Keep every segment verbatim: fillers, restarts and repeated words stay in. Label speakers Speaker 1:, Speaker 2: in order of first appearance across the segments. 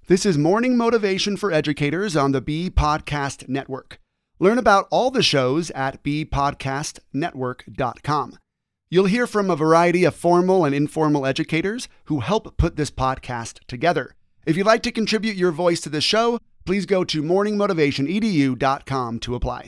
Speaker 1: This is Morning Motivation for Educators on the Bee Podcast Network. Learn about all the shows at bee podcast network dot com. You'll hear from a variety of formal and informal educators who help put this podcast together. If you'd like to contribute your voice to the show, please go to morning motivation e d u dot com to apply.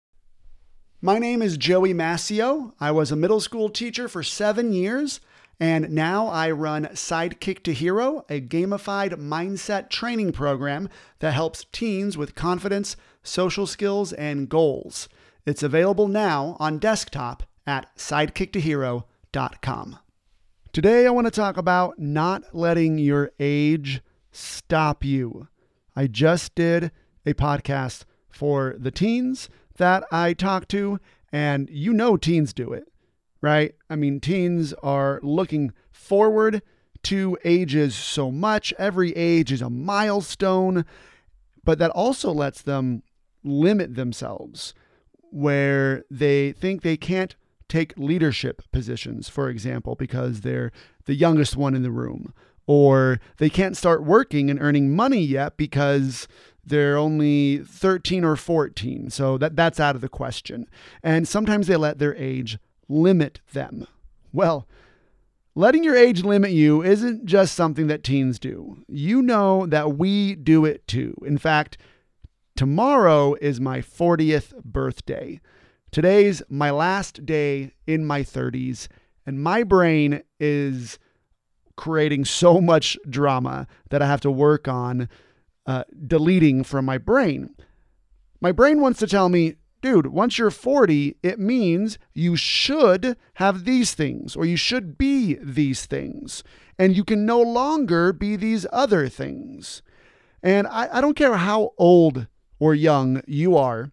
Speaker 1: My name is Joey Mascio. I was a middle school teacher for seven years. And now I run Sidekick to Hero, a gamified mindset training program that helps teens with confidence, social skills, and goals. It's available now on desktop at sidekick to hero dot com. Today I want to talk about not letting your age stop you. I just did a podcast for the teens that I talk to, and you know teens do it. Right? I mean, teens are looking forward to ages so much. Every age is a milestone, but that also lets them limit themselves where they think they can't take leadership positions, for example, because they're the youngest one in the room, or they can't start working and earning money yet because they're only thirteen or fourteen. So that, that's out of the question. And sometimes they let their age limit them. Well, letting your age limit you isn't just something that teens do. You know that we do it too. In fact, tomorrow is my fortieth birthday. Today's my last day in my thirties, and my brain is creating so much drama that I have to work on uh, deleting from my brain. My brain wants to tell me, dude, once you're forty, it means you should have these things, or you should be these things, and you can no longer be these other things. And I, I don't care how old or young you are,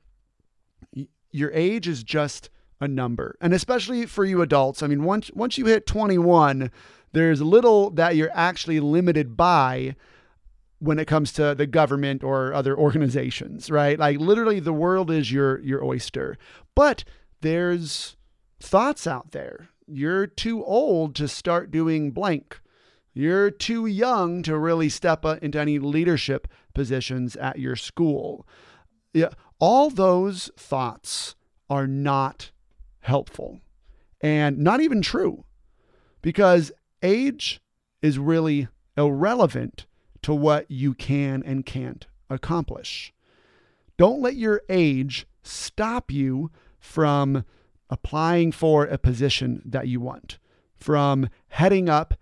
Speaker 1: your age is just a number. And especially for you adults, I mean, once once you hit twenty-one, there's little that you're actually limited by when it comes to the government or other organizations, right? Like literally the world is your, your oyster, but there's thoughts out there. You're too old to start doing blank. You're too young to really step into any leadership positions at your school. Yeah, all those thoughts are not helpful and not even true, because age is really irrelevant to what you can and can't accomplish. Don't let your age stop you from applying for a position that you want, from heading up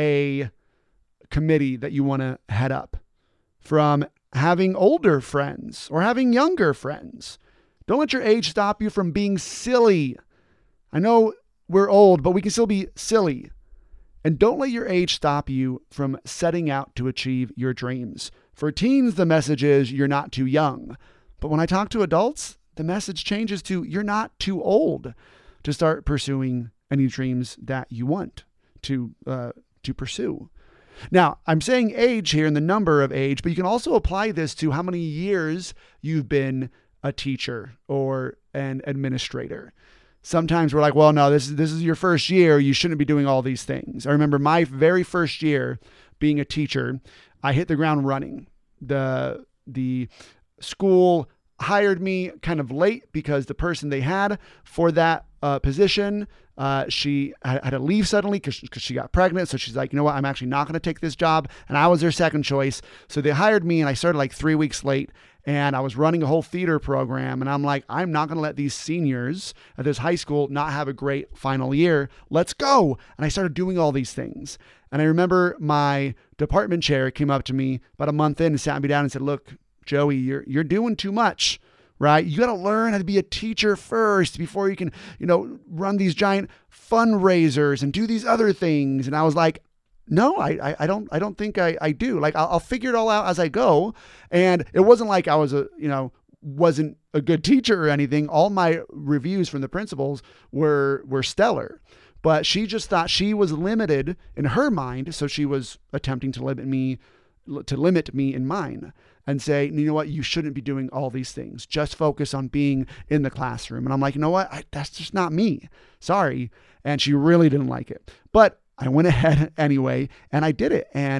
Speaker 1: a committee that you want to head up, from having older friends or having younger friends. Don't let your age stop you from being silly. I know we're old, but we can still be silly. And don't let your age stop you from setting out to achieve your dreams. For teens, the message is you're not too young. But when I talk to adults, the message changes to you're not too old to start pursuing any dreams that you want to uh, to pursue. Now, I'm saying age here in the number of age, but you can also apply this to how many years you've been a teacher or an administrator. Sometimes we're like, well, no, this is, this is your first year. You shouldn't be doing all these things. I remember my very first year being a teacher, I hit the ground running. The, the school hired me kind of late because the person they had for that uh, position, uh, she had, had to leave suddenly because she got pregnant. So she's like, you know what, I'm actually not going to take this job. And I was their second choice. So they hired me and I started like three weeks late. And I was running a whole theater program, and I'm like, I'm not going to let these seniors at this high school not have a great final year. Let's go. And I started doing all these things. And I remember my department chair came up to me about a month in and sat me down and said, look, Joey, you're you're doing too much, right? You got to learn how to be a teacher first before you can, you know, run these giant fundraisers and do these other things. And I was like, no, I, I don't, I don't think I, I do. Like I'll, I'll figure it all out as I go. And it wasn't like I was a, you know, wasn't a good teacher or anything. All my reviews from the principals were, were stellar, but she just thought she was limited in her mind. So she was attempting to limit me, to limit me in mine and say, you know what, you shouldn't be doing all these things. Just focus on being in the classroom. And I'm like, you know what, I, that's just not me. Sorry. And she really didn't like it, but I went ahead anyway, and I did it. And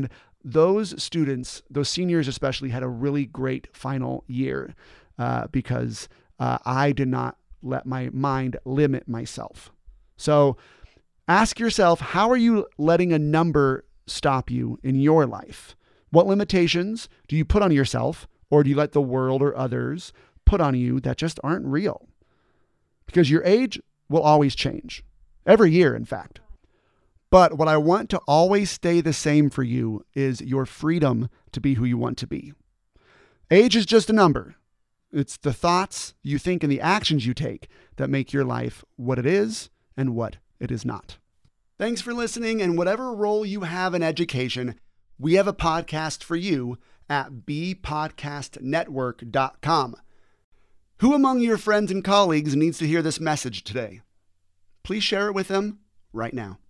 Speaker 1: those students, those seniors especially, had a really great final year uh, because uh, I did not let my mind limit myself. So ask yourself, how are you letting a number stop you in your life? What limitations do you put on yourself, or do you let the world or others put on you that just aren't real? Because your age will always change. Every year, in fact. But what I want to always stay the same for you is your freedom to be who you want to be. Age is just a number. It's the thoughts you think and the actions you take that make your life what it is and what it is not. Thanks for listening, and whatever role you have in education, we have a podcast for you at b podcast network dot com. Who among your friends and colleagues needs to hear this message today? Please share it with them right now.